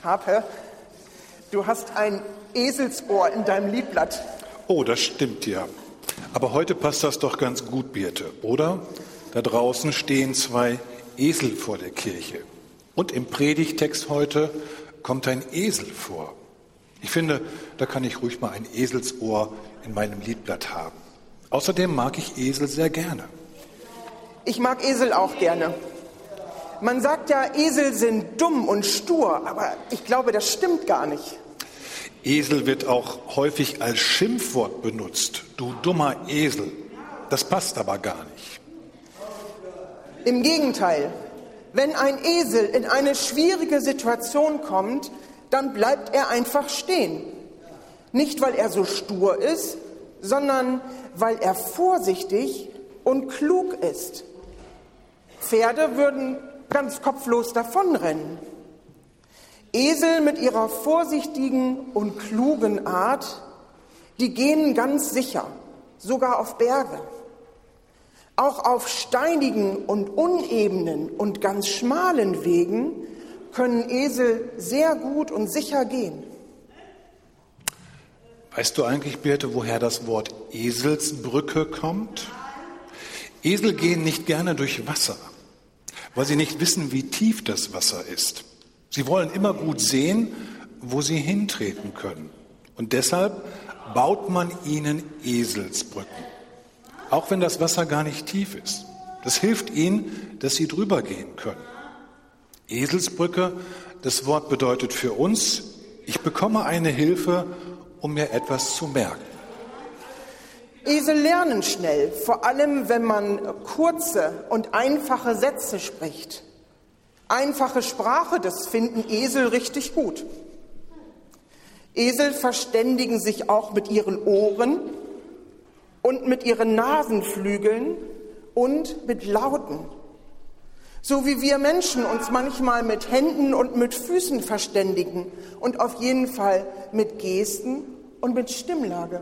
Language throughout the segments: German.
Harpe, du hast ein Eselsohr in deinem Liedblatt. Oh, das stimmt ja. Aber heute passt das doch ganz gut, Birte, oder? Da draußen stehen 2 Esel vor der Kirche. Und im Predigtext heute kommt ein Esel vor. Ich finde, da kann ich ruhig mal ein Eselsohr in meinem Liedblatt haben. Außerdem mag ich Esel sehr gerne. Ich mag Esel auch gerne. Man sagt ja, Esel sind dumm und stur, aber ich glaube, das stimmt gar nicht. Esel wird auch häufig als Schimpfwort benutzt. Du dummer Esel. Das passt aber gar nicht. Im Gegenteil, wenn ein Esel in eine schwierige Situation kommt, dann bleibt er einfach stehen. Nicht, weil er so stur ist, sondern weil er vorsichtig und klug ist. Pferde würden ganz kopflos davonrennen. Esel mit ihrer vorsichtigen und klugen Art, die gehen ganz sicher, sogar auf Berge. Auch auf steinigen und unebenen und ganz schmalen Wegen können Esel sehr gut und sicher gehen. Weißt du eigentlich, Birte, woher das Wort Eselsbrücke kommt? Esel gehen nicht gerne durch Wasser, weil sie nicht wissen, wie tief das Wasser ist. Sie wollen immer gut sehen, wo sie hintreten können. Und deshalb baut man ihnen Eselsbrücken, auch wenn das Wasser gar nicht tief ist. Das hilft ihnen, dass sie drüber gehen können. Eselsbrücke, das Wort bedeutet für uns, ich bekomme eine Hilfe, um mir etwas zu merken. Esel lernen schnell, vor allem wenn man kurze und einfache Sätze spricht. Einfache Sprache, das finden Esel richtig gut. Esel verständigen sich auch mit ihren Ohren und mit ihren Nasenflügeln und mit Lauten. So wie wir Menschen uns manchmal mit Händen und mit Füßen verständigen und auf jeden Fall mit Gesten und mit Stimmlage.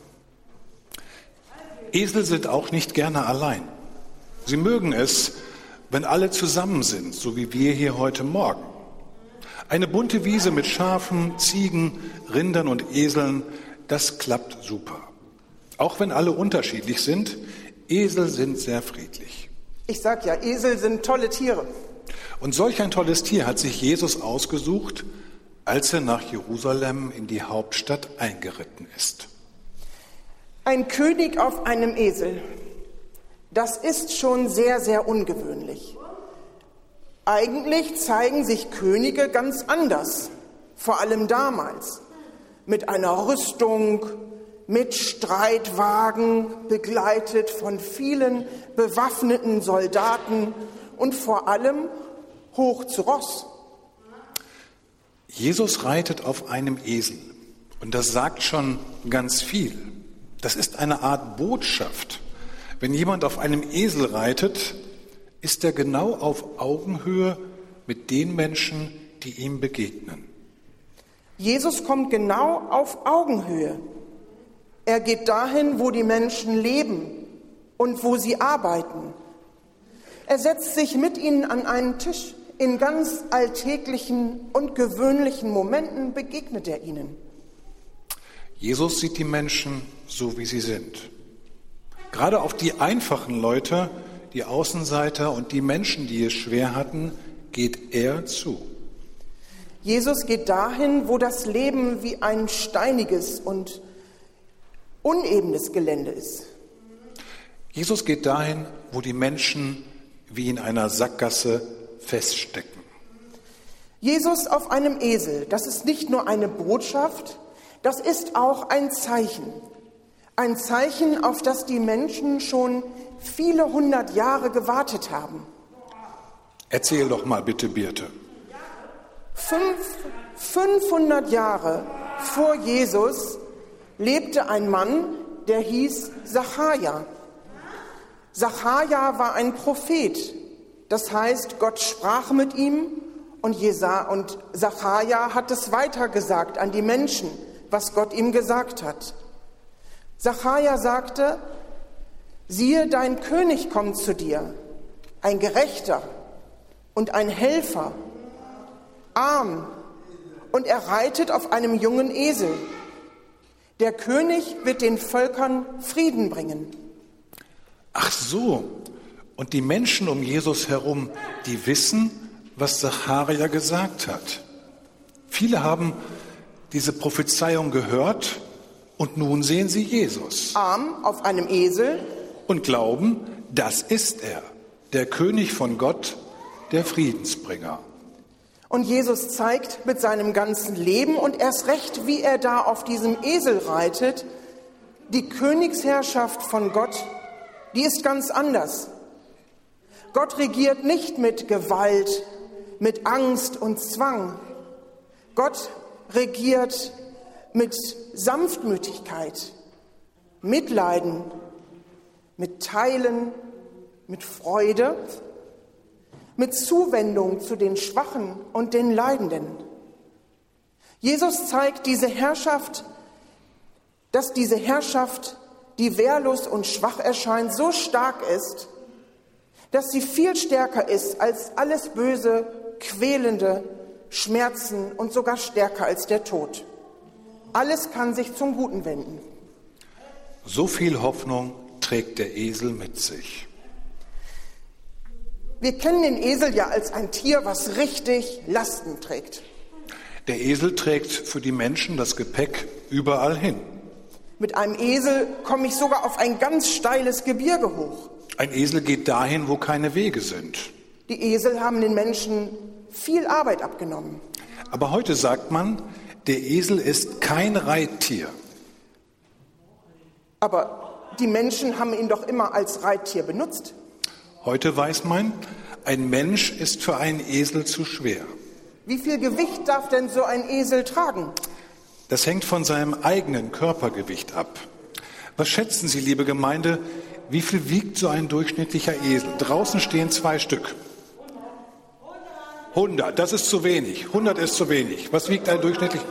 Esel sind auch nicht gerne allein. Sie mögen es, wenn alle zusammen sind, so wie wir hier heute Morgen. Eine bunte Wiese mit Schafen, Ziegen, Rindern und Eseln, das klappt super. Auch wenn alle unterschiedlich sind, Esel sind sehr friedlich. Ich sag ja, Esel sind tolle Tiere. Und solch ein tolles Tier hat sich Jesus ausgesucht, als er nach Jerusalem in die Hauptstadt eingeritten ist. Ein König auf einem Esel, das ist schon sehr, sehr ungewöhnlich. Eigentlich zeigen sich Könige ganz anders, vor allem damals, mit einer Rüstung, mit Streitwagen, begleitet von vielen bewaffneten Soldaten und vor allem hoch zu Ross. Jesus reitet auf einem Esel und das sagt schon ganz viel. Das ist eine Art Botschaft. Wenn jemand auf einem Esel reitet, ist er genau auf Augenhöhe mit den Menschen, die ihm begegnen. Jesus kommt genau auf Augenhöhe. Er geht dahin, wo die Menschen leben und wo sie arbeiten. Er setzt sich mit ihnen an einen Tisch. In ganz alltäglichen und gewöhnlichen Momenten begegnet er ihnen. Jesus sieht die Menschen so, wie sie sind. Gerade auf die einfachen Leute, die Außenseiter und die Menschen, die es schwer hatten, geht er zu. Jesus geht dahin, wo das Leben wie ein steiniges und unebenes Gelände ist. Jesus geht dahin, wo die Menschen wie in einer Sackgasse feststecken. Jesus auf einem Esel, das ist nicht nur eine Botschaft, das ist auch ein Zeichen. Ein Zeichen, auf das die Menschen schon viele 100 Jahre gewartet haben. Erzähl doch mal bitte, Birte. 500 Jahre vor Jesus lebte ein Mann, der hieß Sacharja. Sacharja war ein Prophet. Das heißt, Gott sprach mit ihm und Sacharja hat es weitergesagt an die Menschen, was Gott ihm gesagt hat. Sacharja sagte, siehe, dein König kommt zu dir, ein Gerechter und ein Helfer, arm und er reitet auf einem jungen Esel. Der König wird den Völkern Frieden bringen. Ach so, und die Menschen um Jesus herum, die wissen, was Sacharja gesagt hat. Viele haben diese Prophezeiung gehört und nun sehen sie Jesus. Arm auf einem Esel. Und glauben, das ist er, der König von Gott, der Friedensbringer. Und Jesus zeigt mit seinem ganzen Leben und erst recht, wie er da auf diesem Esel reitet, die Königsherrschaft von Gott, die ist ganz anders. Gott regiert nicht mit Gewalt, mit Angst und Zwang. Gott regiert mit Sanftmütigkeit, Mitleiden, mit Teilen, mit Freude, mit Zuwendung zu den Schwachen und den Leidenden. Jesus zeigt diese Herrschaft, dass diese Herrschaft, die wehrlos und schwach erscheint, so stark ist, dass sie viel stärker ist als alles Böse, Quälende, Schmerzen und sogar stärker als der Tod. Alles kann sich zum Guten wenden. So viel Hoffnung trägt der Esel mit sich. Wir kennen den Esel ja als ein Tier, was richtig Lasten trägt. Der Esel trägt für die Menschen das Gepäck überall hin. Mit einem Esel komme ich sogar auf ein ganz steiles Gebirge hoch. Ein Esel geht dahin, wo keine Wege sind. Die Esel haben den Menschen viel Arbeit abgenommen. Aber heute sagt man, der Esel ist kein Reittier. Aber die Menschen haben ihn doch immer als Reittier benutzt. Heute weiß man, ein Mensch ist für einen Esel zu schwer. Wie viel Gewicht darf denn so ein Esel tragen? Das hängt von seinem eigenen Körpergewicht ab. Was schätzen Sie, liebe Gemeinde, wie viel wiegt so ein durchschnittlicher Esel? Draußen stehen 2 Stück. 100, das ist zu wenig. 100 ist zu wenig. Was wiegt ein durchschnittlicher?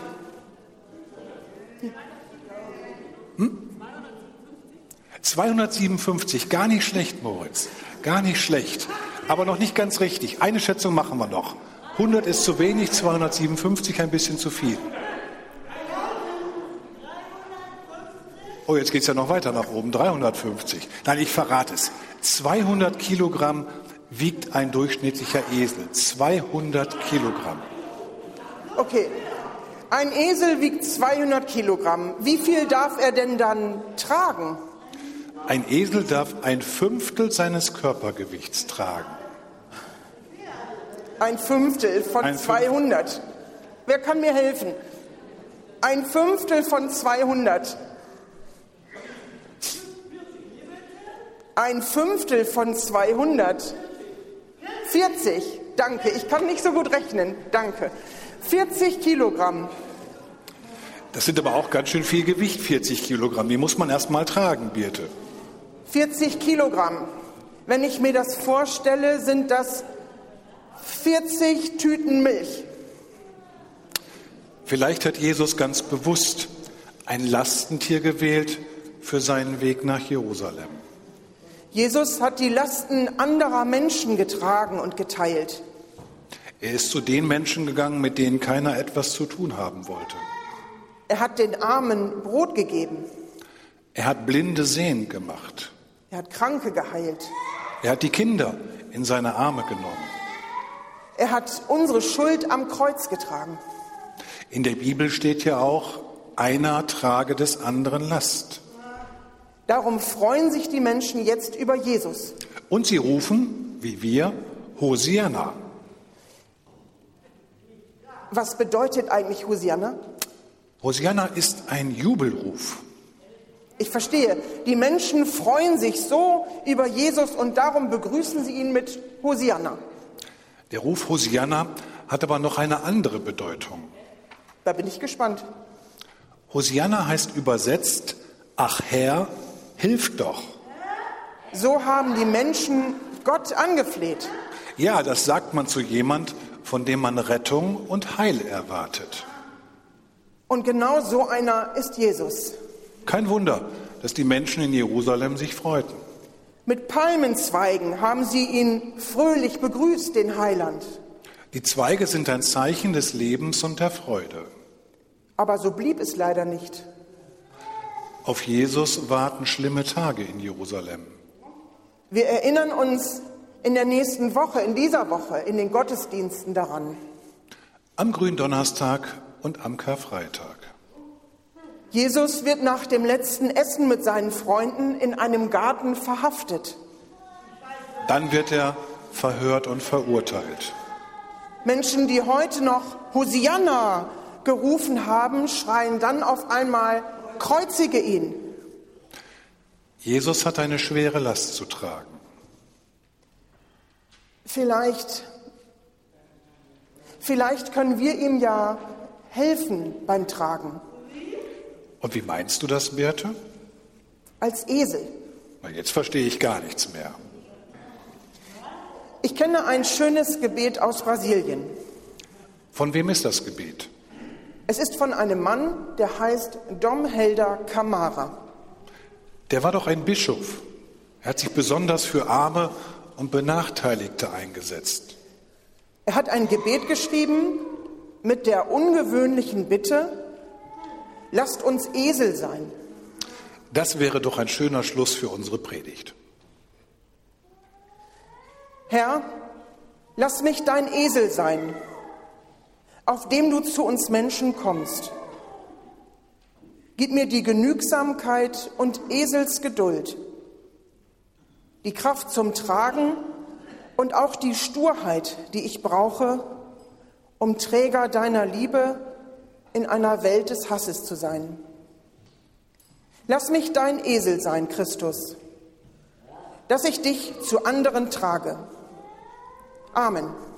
257, gar nicht schlecht, Moritz. Gar nicht schlecht, aber noch nicht ganz richtig. Eine Schätzung machen wir noch. 100 ist zu wenig, 257 ein bisschen zu viel. Oh, jetzt geht es ja noch weiter nach oben, 350. Nein, ich verrate es. 200 Kilogramm wiegt ein durchschnittlicher Esel. 200 Kilogramm. Okay, ein Esel wiegt 200 Kilogramm. Wie viel darf er denn dann tragen? Ein Esel darf 1/5 seines Körpergewichts tragen. 1/5 von 200. Wer kann mir helfen? 1/5 von 200. 1/5 von 200. 40. Danke, ich kann nicht so gut rechnen. Danke. 40 Kilogramm. Das sind aber auch ganz schön viel Gewicht, 40 Kilogramm. Die muss man erst mal tragen, Birte. 40 Kilogramm. Wenn ich mir das vorstelle, sind das 40 Tüten Milch. Vielleicht hat Jesus ganz bewusst ein Lastentier gewählt für seinen Weg nach Jerusalem. Jesus hat die Lasten anderer Menschen getragen und geteilt. Er ist zu den Menschen gegangen, mit denen keiner etwas zu tun haben wollte. Er hat den Armen Brot gegeben. Er hat Blinde sehend gemacht. Er hat Kranke geheilt. Er hat die Kinder in seine Arme genommen. Er hat unsere Schuld am Kreuz getragen. In der Bibel steht ja auch, einer trage des anderen Last. Darum freuen sich die Menschen jetzt über Jesus. Und sie rufen, wie wir, Hosianna. Was bedeutet eigentlich Hosianna? Hosianna ist ein Jubelruf. Ich verstehe, die Menschen freuen sich so über Jesus und darum begrüßen sie ihn mit Hosianna. Der Ruf Hosianna hat aber noch eine andere Bedeutung. Da bin ich gespannt. Hosianna heißt übersetzt, ach Herr, hilf doch. So haben die Menschen Gott angefleht. Ja, das sagt man zu jemand, von dem man Rettung und Heil erwartet. Und genau so einer ist Jesus. Kein Wunder, dass die Menschen in Jerusalem sich freuten. Mit Palmenzweigen haben sie ihn fröhlich begrüßt, den Heiland. Die Zweige sind ein Zeichen des Lebens und der Freude. Aber so blieb es leider nicht. Auf Jesus warten schlimme Tage in Jerusalem. Wir erinnern uns in der nächsten Woche, in dieser Woche, in den Gottesdiensten daran. Am Gründonnerstag und am Karfreitag. Jesus wird nach dem letzten Essen mit seinen Freunden in einem Garten verhaftet. Dann wird er verhört und verurteilt. Menschen, die heute noch Hosianna gerufen haben, schreien dann auf einmal, kreuzige ihn. Jesus hat eine schwere Last zu tragen. Vielleicht können wir ihm ja helfen beim Tragen. Und wie meinst du das, Beate? Als Esel. Na, jetzt verstehe ich gar nichts mehr. Ich kenne ein schönes Gebet aus Brasilien. Von wem ist das Gebet? Es ist von einem Mann, der heißt Dom Helder Camara. Der war doch ein Bischof. Er hat sich besonders für Arme und Benachteiligte eingesetzt. Er hat ein Gebet geschrieben mit der ungewöhnlichen Bitte, lasst uns Esel sein. Das wäre doch ein schöner Schluss für unsere Predigt. Herr, lass mich dein Esel sein, auf dem du zu uns Menschen kommst. Gib mir die Genügsamkeit und Eselsgeduld, die Kraft zum Tragen und auch die Sturheit, die ich brauche, um Träger deiner Liebe in einer Welt des Hasses zu sein. Lass mich dein Esel sein, Christus, dass ich dich zu anderen trage. Amen.